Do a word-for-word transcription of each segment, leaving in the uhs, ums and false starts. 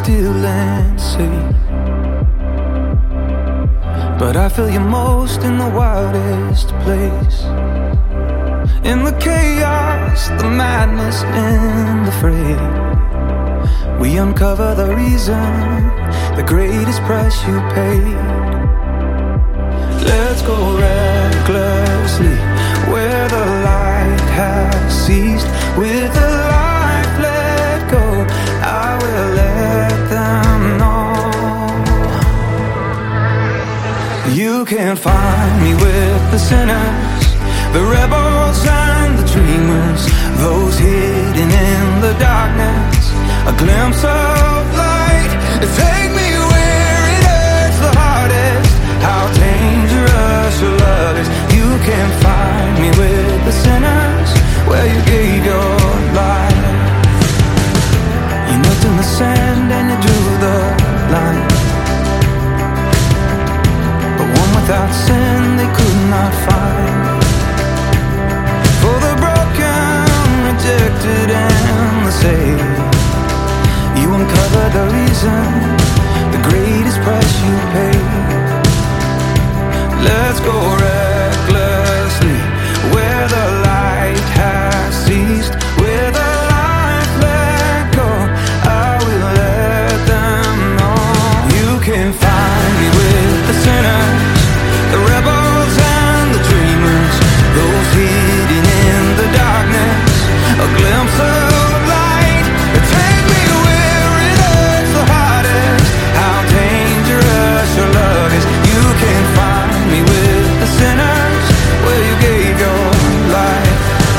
still and safe. But I feel you most in the wildest place. In the chaos, the madness, and the fray, we uncover the reason, the greatest price you paid. Let's go recklessly where the light has ceased. With the life let go, I will let them know. You can't find me with the sinners, the rebels and the dreamers, those hidden in the darkness. A glimpse of light, take me where it hurts the hardest. How dangerous your love is. You can't find me with the sinners, where you gave your life. You knelt in the sand and you drew the line. But one without sin they could not find. For the broken, rejected and the saved, you uncovered the reason, the greatest price you paid. Let's go recklessly where the light has ceased. Where the light let go, I will let them know. You can't find me with the sinners, the rebels and the dreamers, those hidden in the darkness. A glimpse of light, take me where it hurts the hardest. How dangerous your love is. You can't find me with the sinners, where you gave your life.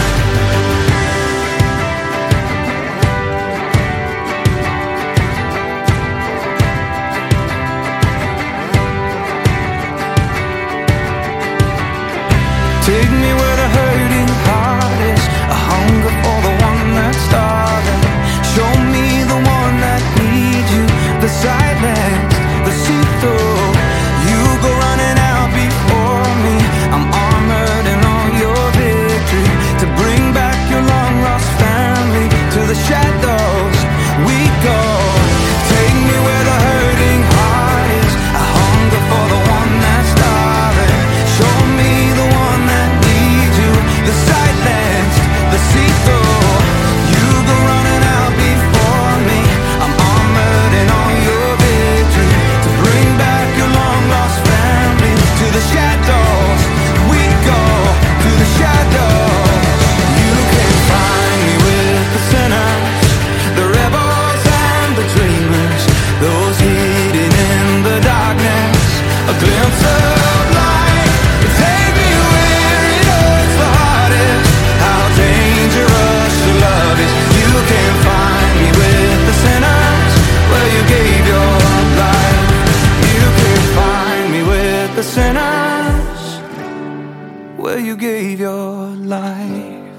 Take me where the hurting heart is, a hunger for the one that's starving. Show me the one that needs you, the silence, the see-through. You go running out before me, I'm armored in all your victory. To bring back your long-lost family, to the shadows we go. Take me where the hurting heart is, a hunger for the one that's starving. Show me the one that needs you, the silence, the see-through. You go running out before me, I'm armored in all your victory. To bring back your long-lost family, to the shadows we go, to the shadows. You can't find me with the sinners, the rebels and the dreamers, those hidden in the darkness. A glimpse of light, take me where it hurts the hardest. How dangerous your love is. You can't find me with the sinners, where you gave your life. You can't find me with the sinners, where you gave your life.